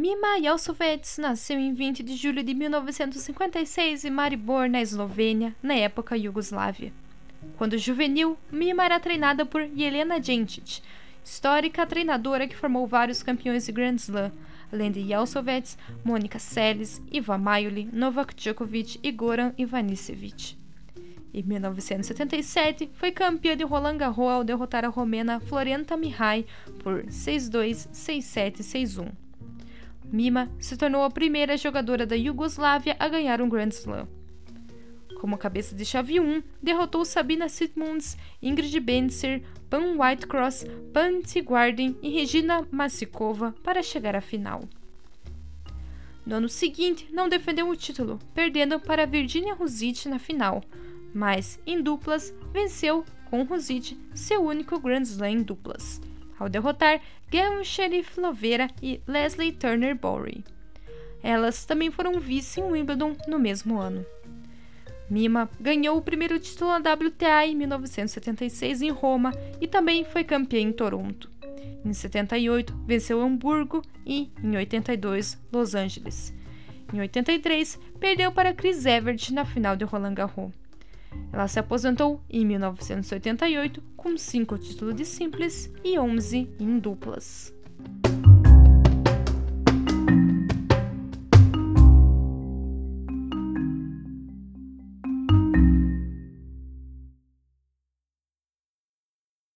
Mima Jalsovets nasceu em 20 de julho de 1956 em Maribor, na Eslovênia, na época Iugoslávia. Quando juvenil, Mima era treinada por Jelena Jędřić, histórica treinadora que formou vários campeões de Grand Slam, além de Jalsovets, Monica Seles, Iva Majoli, Novak Djokovic e Goran Ivanisevic. Em 1977, foi campeã de Roland Garros ao derrotar a romena Florenta Mihai por 6-2, 6-7 e 6-1. Mima se tornou a primeira jogadora da Iugoslávia a ganhar um Grand Slam. Como cabeça de chave 1, derrotou Sabina Sitmunds, Ingrid Benzer, Pam Whitecross, Pam Teeguarden e Regina Masíková para chegar à final. No ano seguinte, não defendeu o título, perdendo para Virginia Ruzic na final, mas, em duplas, venceu com Ruzic seu único Grand Slam em duplas, ao derrotar Gail Sherif-Lovera e Leslie Turner-Bowrey. Elas também foram vice em Wimbledon no mesmo ano. Mima ganhou o primeiro título na WTA em 1976 em Roma e também foi campeã em Toronto. Em 78, venceu Hamburgo e, em 82, Los Angeles. Em 83, perdeu para Chris Evert na final de Roland Garros. Ela se aposentou em 1988 com 5 títulos de simples e 11 em duplas.